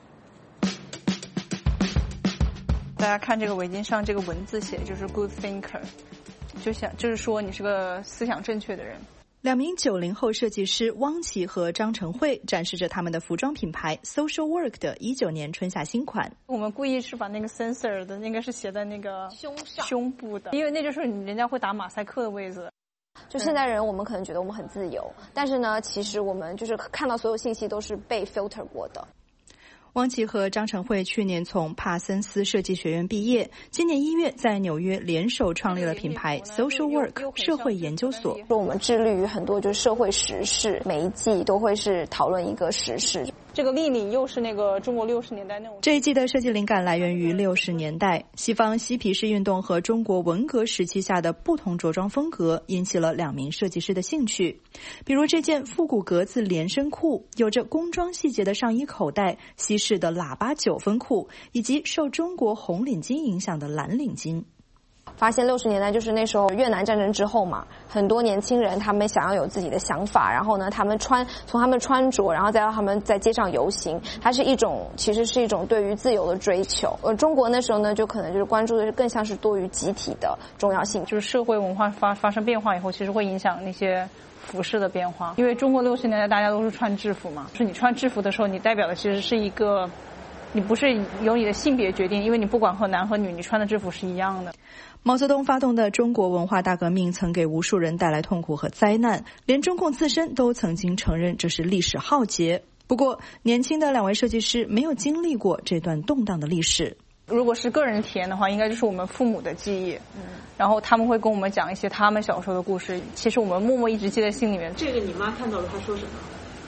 大家看这个围巾上这个文字写就是 good thinker， 就是说你是个思想正确的人。 2名90后设计师汪琪和张成慧展示着他们的服装品牌 Social Work 的19年春夏新款。 我们故意是把那个 sensor 的那个是写在那个胸部的，因为那就是人家会打马赛克的位置。 就现代人我们可能觉得我们很自由，但是呢其实我们就是看到所有信息都是被 filter 过的。 汪琪和张成慧去年从帕森斯设计学院毕业，今年1月在纽约联手创立了品牌 Social Work 社会研究所。 我们致力于很多就是社会时事，每一季都会是讨论一个时事。 这个立领又是那个中国60年代那种。 这一季的设计灵感来源于60年代西方嬉皮士运动和中国文革时期下的不同着装风格，引起了2名设计师的兴趣。比如这件复古格子连身裤，有着工装细节的上衣口袋，西式的喇叭9分裤，以及受中国红领巾影响的蓝领巾。 发现60年代就是那时候越南战争之后嘛，很多年轻人他们想要有自己的想法，然后呢他们从他们穿着，然后再到他们在街上游行，它是一种其实是一种对于自由的追求。而中国那时候呢就可能就是关注的更像是多于集体的重要性， 就是社会文化发生变化以后，其实会影响那些服饰的变化。因为中国60年代大家都是穿制服嘛，就是你穿制服的时候，你代表的其实是一个，你不是由你的性别决定，因为你不管和男和女，你穿的制服是一样的。 毛泽东发动的中国文化大革命曾给无数人带来痛苦和灾难，连中共自身都曾经承认这是历史浩劫。不过年轻的2位设计师没有经历过这段动荡的历史。 如果是个人体验的话，应该就是我们父母的记忆，然后他们会跟我们讲一些他们小时候的故事，其实我们默默一直记在心里面。 这个你妈看到了她说什么？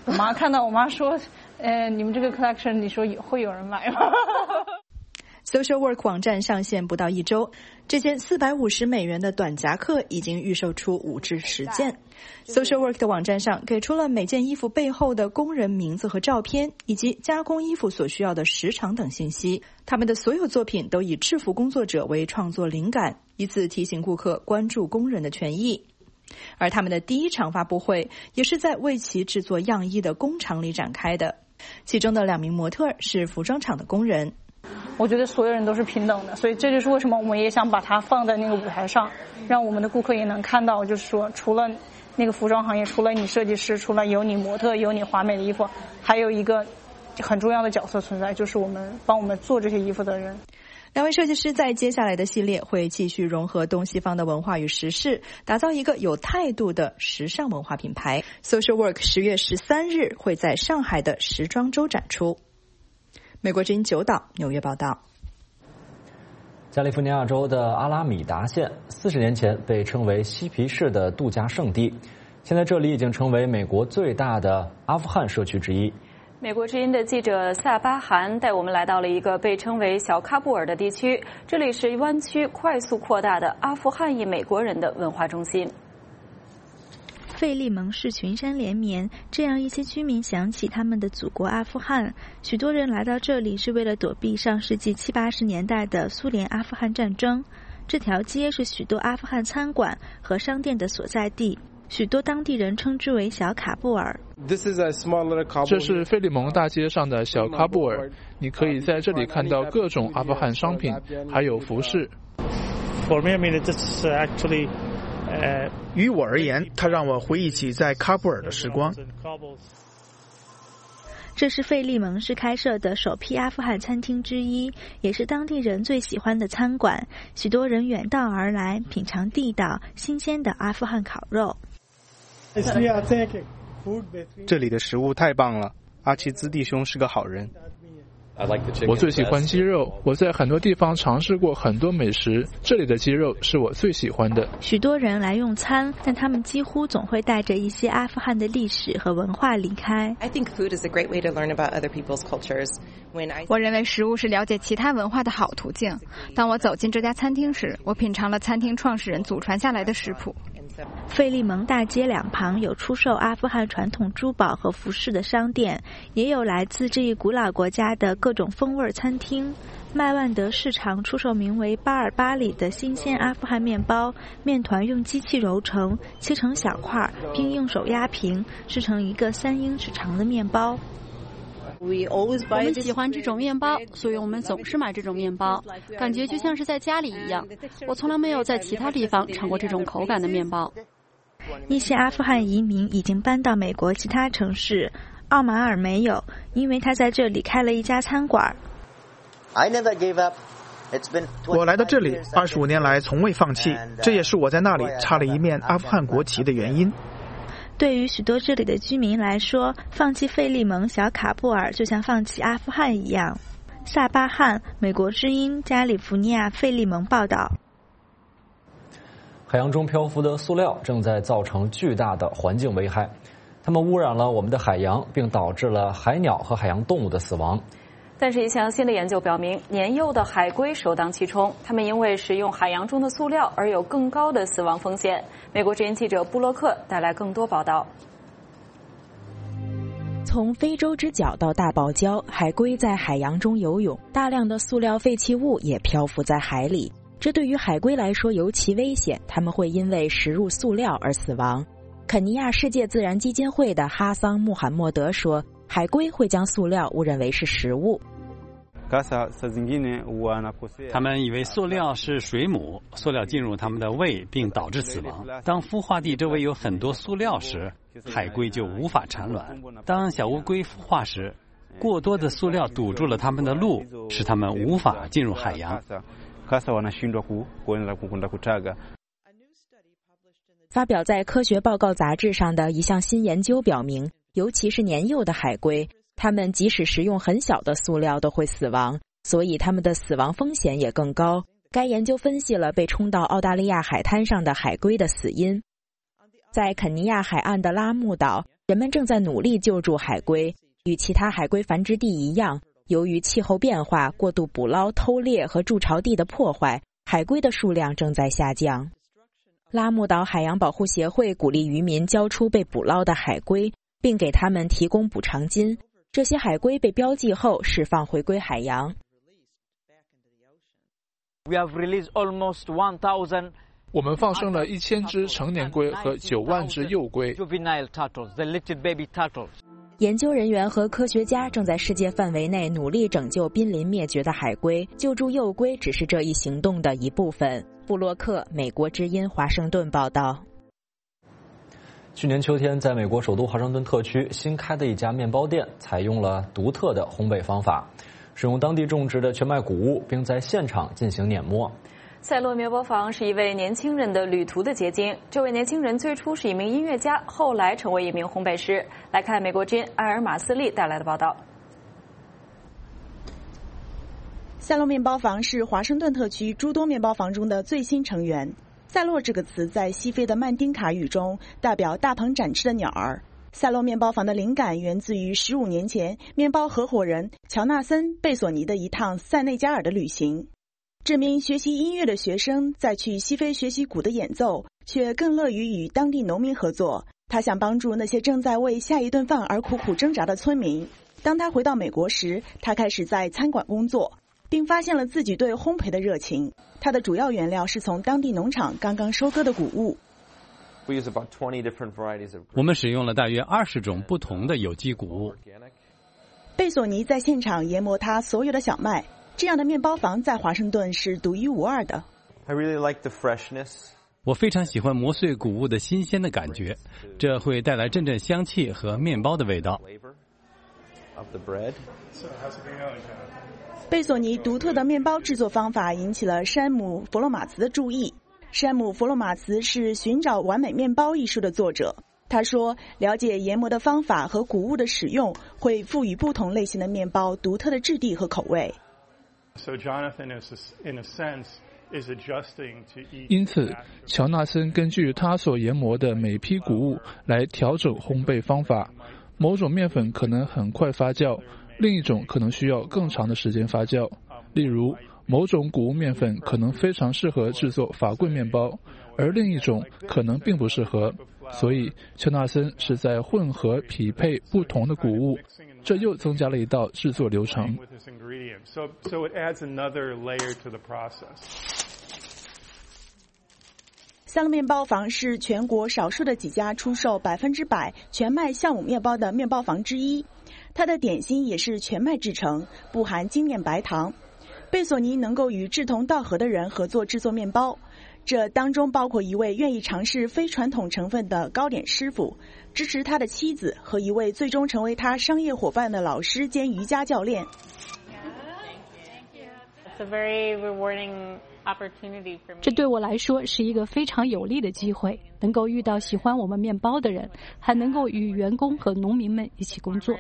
我妈看到，我妈说，你们这个 collection， 你说会有人买吗 ？SocialWork 网站上线不到1周，这件$450的短夹克已经预售出5至10件。SocialWork 的网站上给出了每件衣服背后的工人名字和照片，以及加工衣服所需要的时长等信息。他们的所有作品都以制服工作者为创作灵感，以此提醒顾客关注工人的权益。而他们的第1场发布会也是在为其制作样衣的工厂里展开的，其中的2名模特是服装厂的工人。 我觉得所有人都是平等的，所以这就是为什么我们也想把它放在那个舞台上，让我们的顾客也能看到，就是说除了那个服装行业，除了你设计师，除了有你模特，有你华美的衣服，还有一个很重要的角色存在，就是帮我们做这些衣服的人。2位设计师在接下来的系列会继续融合东西方的文化与时事，打造一个有态度的时尚文化品牌。SocialWork 10月13日会在上海的时装周展出。美国之音9岛纽约报道。 加利福尼亚州的阿拉米达县40年前被称为嬉皮士的度假胜地，现在这里已经成为美国最大的阿富汗社区之一。 美国之音的记者萨巴汗带我们来到了一个被称为小喀布尔的地区，这里是湾区快速扩大的阿富汗裔美国人的文化中心。 费利蒙市群山连绵，这样一些居民想起他们的祖国阿富汗。许多人来到这里是为了躲避上世纪70、80年代的苏联阿富汗战争。这条街是许多阿富汗餐馆和商店的所在地，许多当地人称之为小卡布尔。 这是费利蒙大街上的小喀布尔，你可以在这里看到各种阿富汗商品，还有服饰。 于我而言，它让我回忆起在喀布尔的时光。 这是费利蒙市开设的首批阿富汗餐厅之一，也是当地人最喜欢的餐馆。许多人远道而来，品尝地道、新鲜的阿富汗烤肉。 这里的食物太棒了，阿齐兹弟兄是个好人。 我最喜欢鸡肉，我在很多地方尝试过很多美食，这里的鸡肉是我最喜欢的。 许多人来用餐，但他们几乎总会带着一些阿富汗的历史和文化离开。 我认为食物是了解其他文化的好途径。当我走进这家餐厅时，我品尝了餐厅创始人祖传下来的食谱。 费利蒙大街两旁有出售阿富汗传统珠宝和服饰的商店，也有来自这一古老国家的各种风味餐厅。麦万德市场出售名为巴尔巴里的新鲜阿富汗面包，面团用机器揉成，切成小块，并用手压平，制成一个3英尺长的面包。 我们喜欢这种面包，所以我们总是买这种面包，感觉就像是在家里一样。我从来没有在其他地方尝过这种口感的面包。 一些阿富汗移民已经搬到美国其他城市，奥马尔没有，因为他在这里开了一家餐馆。 我来到这里25年来从未放弃，这也是我在那里插了一面阿富汗国旗的原因。 对于许多这里的居民来说，放弃费利蒙小卡布尔就像放弃阿富汗一样。萨巴汗，美国之音，加利福尼亚费利蒙报道。 海洋中漂浮的塑料正在造成巨大的环境危害，它们污染了我们的海洋，并导致了海鸟和海洋动物的死亡。 但是一项新的研究表明，年幼的海龟首当其冲，它们因为食用海洋中的塑料而有更高的死亡风险。美国之音记者布洛克带来更多报道。 从非洲之角到大堡礁，海龟在海洋中游泳，大量的塑料废弃物也漂浮在海里。这对于海龟来说尤其危险，它们会因为食入塑料而死亡。肯尼亚世界自然基金会的哈桑穆罕默德说，海龟会将塑料误认为是食物。 他们以为塑料是水母，塑料进入他们的胃并导致死亡。当孵化地周围有很多塑料时，海龟就无法产卵。当小乌龟孵化时，过多的塑料堵住了它们的路，使它们无法进入海洋。 发表在科学报告杂志上的一项新研究表明，尤其是年幼的海龟，它们即使食用很小的塑料都会死亡，所以它们的死亡风险也更高。该研究分析了被冲到澳大利亚海滩上的海龟的死因。在肯尼亚海岸的拉木岛， 人们正在努力救助海龟。与其他海龟繁殖地一样，由于气候变化、过度捕捞、偷猎和筑巢地的破坏，海龟的数量正在下降。拉木岛海洋保护协会鼓励渔民交出被捕捞的海龟，并给他们提供补偿金。这些海龟被标记后释放回归海洋。 我们放生了1000只成年龟和9万只幼龟。 研究人员和科学家正在世界范围内努力拯救濒临灭绝的海龟，救助幼龟只是这一行动的一部分。布洛克，美国之音，华盛顿报道。 去年秋天，在美国首都华盛顿特区新开的一家面包店，采用了独特的烘焙方法，使用当地种植的全麦谷物，并在现场进行碾磨。 赛洛面包房是一位年轻人的旅途的结晶。这位年轻人最初是一名音乐家，后来成为一名烘焙师。来看美国之音埃尔马斯利带来的报道。 赛洛面包房是华盛顿特区诸多面包房中的最新成员。赛洛这个词在西非的曼丁卡语中代表大鹏展翅的鸟儿。赛洛面包房的灵感源自于15年前面包合伙人乔纳森·贝索尼的一趟塞内加尔的旅行。这名学习音乐的学生在去西非学习鼓的演奏，却更乐于与当地农民合作。他想帮助那些正在为下一顿饭而苦苦挣扎的村民。当他回到美国时，他开始在餐馆工作，并发现了自己对烘焙的热情。他的主要原料是从当地农场刚刚收割的谷物。 我们使用了大约20种不同的有机谷物。 贝索尼在现场研磨他所有的小麦。这样的面包房在华盛顿是独一无二的。 我非常喜欢磨碎谷物的新鲜的感觉，这会带来阵阵香气和面包的味道。 贝索尼独特的面包制作方法引起了山姆·弗洛马茨的注意。山姆·弗洛马茨是《寻找完美面包》一书的作者。他说，了解研磨的方法和谷物的使用，会赋予不同类型的面包独特的质地和口味。 因此，乔纳森根据他所研磨的每批谷物来调整烘焙方法。某种面粉可能很快发酵，另一种可能需要更长的时间发酵。例如，某种谷物面粉可能非常适合制作法棍面包，而另一种可能并不适合。所以，乔纳森是在混合匹配不同的谷物，这又增加了一道制作流程。 赛洛面包房是全国少数的几家出售100%全麦酵母面包的面包房之一。它的点心也是全麦制成，不含精炼白糖。贝索尼能够与志同道合的人合作制作面包，这当中包括一位愿意尝试非传统成分的糕点师傅，支持他的妻子和一位最终成为他商业伙伴的老师兼瑜伽教练。 这对我来说是一个非常有利的机会，能够遇到喜欢我们面包的人，还能够与员工和农民们一起工作。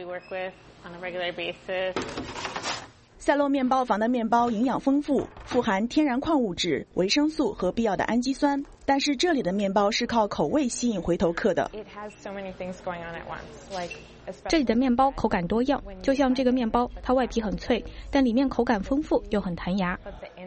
赛洛面包房的面包营养丰富，富含天然矿物质、维生素和必要的氨基酸。但是这里的面包是靠口味吸引回头客的。 这里的面包口感多样，就像这个面包，它外皮很脆，但里面口感丰富又很弹牙。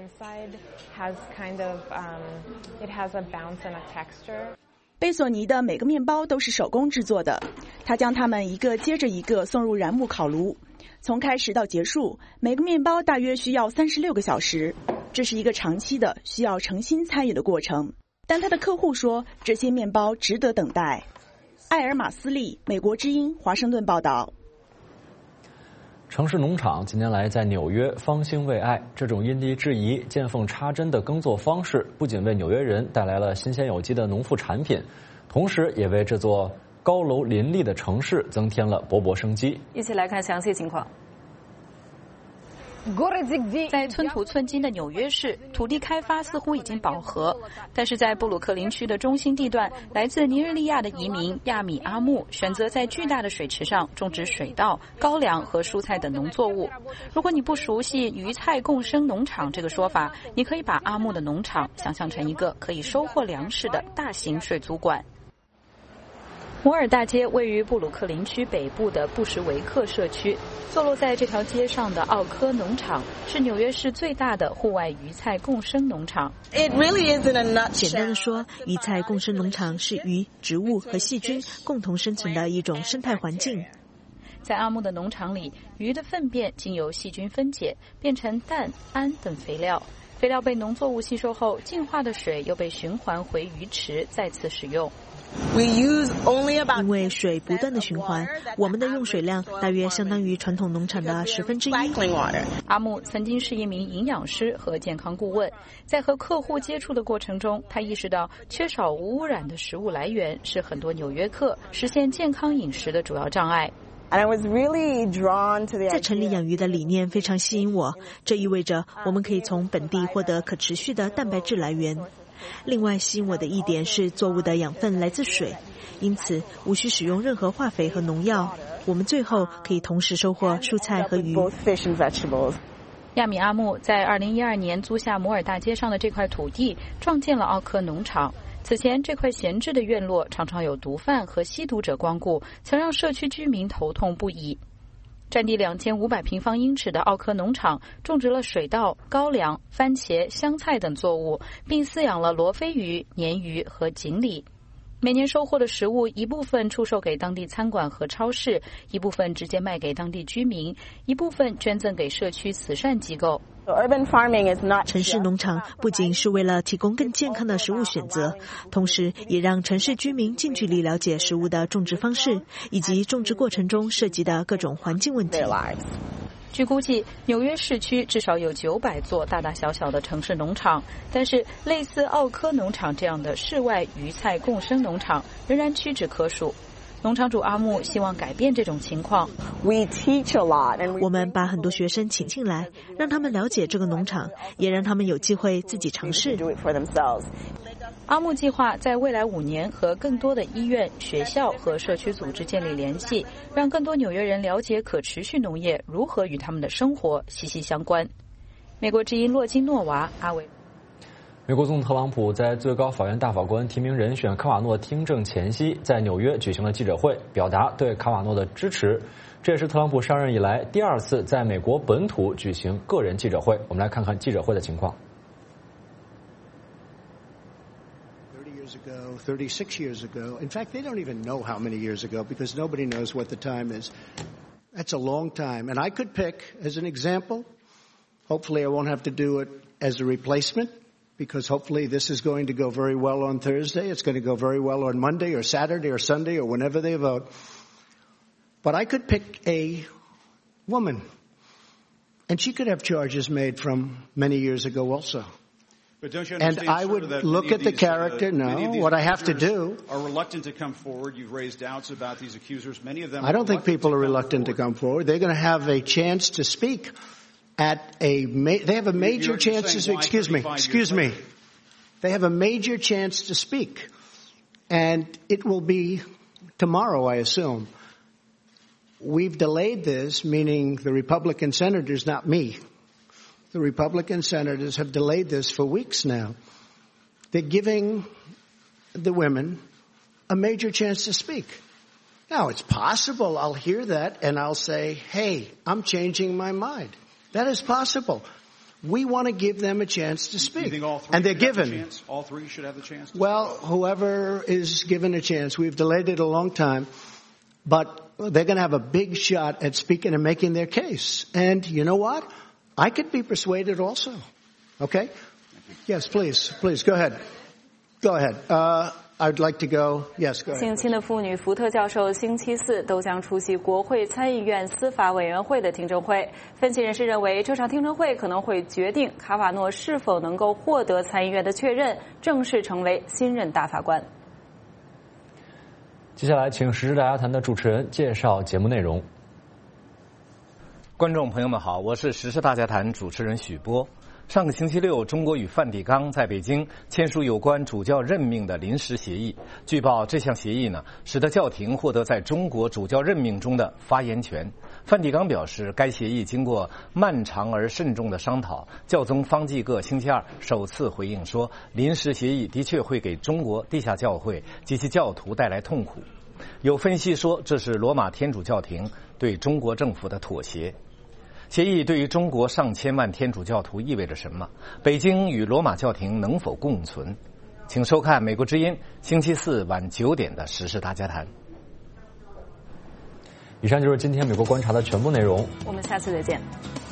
贝索尼的每个面包都是手工制作的，他将它们一个接着一个送入燃木烤炉。从开始到结束，每个面包大约需要36个小时，这是一个长期的、需要诚心参与的过程。但他的客户说，这些面包值得等待。埃尔马斯利，美国之音，华盛顿报道。 城市农场近年来在纽约方兴未艾，这种因地制宜、见缝插针的耕作方式，不仅为纽约人带来了新鲜有机的农副产品，同时也为这座高楼林立的城市增添了勃勃生机。 一起来看详细情况。 在寸土寸金的纽约市，土地开发似乎已经饱和，但是在布鲁克林区的中心地段，来自尼日利亚的移民亚米阿木选择在巨大的水池上种植水稻、高粱和蔬菜等农作物。如果你不熟悉鱼菜共生农场这个说法，你可以把阿木的农场想象成一个可以收获粮食的大型水族馆。 摩尔大街位于布鲁克林区北部的布什维克社区，坐落在这条街上的奥科农场是纽约市最大的户外鱼菜共生农场。 简单的说，鱼菜共生农场是鱼、植物和细菌共同生存的一种生态环境。 在阿木的农场里，鱼的粪便经由细菌分解，变成氮、氨等肥料。肥料被农作物吸收后，净化的水又被循环回鱼池，再次使用。 因为水不断的循环，我们的用水量大约相当于传统农场的1/10。 阿木曾经是一名营养师和健康顾问，在和客户接触的过程中，他意识到缺少无污染的食物来源是很多纽约客实现健康饮食的主要障碍。 在城里养鱼的理念非常吸引我，这意味着我们可以从本地获得可持续的蛋白质来源。另外吸引我的一点是作物的养分来自水，因此无需使用任何化肥和农药，我们最后可以同时收获蔬菜和鱼。 亚米阿木在2012年租下摩尔大街上的这块土地，创建了奥科农场。此前这块闲置的院落常常有毒贩和吸毒者光顾，曾让社区居民头痛不已。占地2500平方英尺的奥科农场种植了水稻、高粱、番茄、香菜等作物，并饲养了罗非鱼、鲶鱼和锦鲤。每年收获的食物一部分出售给当地餐馆和超市，一部分直接卖给当地居民，一部分捐赠给社区慈善机构。 城市农场不仅是为了提供更健康的食物选择，同时也让城市居民近距离了解食物的种植方式，以及种植过程中涉及的各种环境问题。 据估计，纽约市区至少有900座大大小小的城市农场，但是类似奥科农场这样的室外鱼菜共生农场仍然屈指可数。农场主阿木希望改变这种情况。 我们把很多学生请进来，让他们了解这个农场，也让他们有机会自己尝试。 阿木计划在未来5年和更多的医院、学校和社区组织建立联系，让更多纽约人了解可持续农业如何与他们的生活息息相关。美国之音洛金诺娃，阿伟。 美国总统特朗普在最高法院大法官提名人选卡瓦诺听证前夕，在纽约举行了记者会，表达对卡瓦诺的支持。这也是特朗普上任以来第2次在美国本土举行个人记者会。我们来看看记者会的情况。 36 years ago. In fact, they don't even know how many years ago because nobody knows what the time is. That's a long time. And I could pick as an example. Hopefully I won't have to do it as a replacement because hopefully this is going to go very well on Thursday. It's going to go very well on Monday or Saturday or Sunday or whenever they vote. But I could pick a woman. And she could have charges made from many years ago also. But don't you understand, and I would look at the character. No, what I have to do are reluctant to come forward. You've raised doubts about these accusers. Many of them. I don't think people are reluctant to come forward. They're going to have a chance to speak at a. They have a major chance to. Excuse me. They have a major chance to speak, and it will be tomorrow, I assume. We've delayed this, meaning the Republican senators, not me. The Republican senators have delayed this for weeks now. They're giving the women a major chance to speak. Now, it's possible I'll hear that and I'll say, hey, I'm changing my mind. That is possible. We want to give them a chance to speak. You think all three and they're should have given. the chance? All three should have the chance? Well, whoever is given a chance. We've delayed it a long time. But they're going to have a big shot at speaking and making their case. And you know what? I could be persuaded also. Okay? Yes, please. Please, go ahead. Go ahead. I'd like to go. Yes, go ahead. 性侵的妇女福特教授星期四都将出席国会参议院司法委员会的听证会。分析人士认为，这场听证会可能会决定卡瓦诺是否能够获得参议院的确认，正式成为新任大法官。 接下来，请时事大家谈的主持人介绍节目内容。 观众朋友们好，我是时事大家谈主持人许波。上个星期六，中国与梵蒂冈在北京签署有关主教任命的临时协议。据报，这项协议呢，使得教廷获得在中国主教任命中的发言权。梵蒂冈表示，该协议经过漫长而慎重的商讨。教宗方济各星期二首次回应说，临时协议的确会给中国地下教会及其教徒带来痛苦。 有分析说，这是罗马天主教廷对中国政府的妥协。协议对于中国上千万天主教徒意味着什么？北京与罗马教廷能否共存？请收看《美国之音》星期四晚9点的时事大家谈。 以上就是今天美国观察的全部内容， 我们下次再见。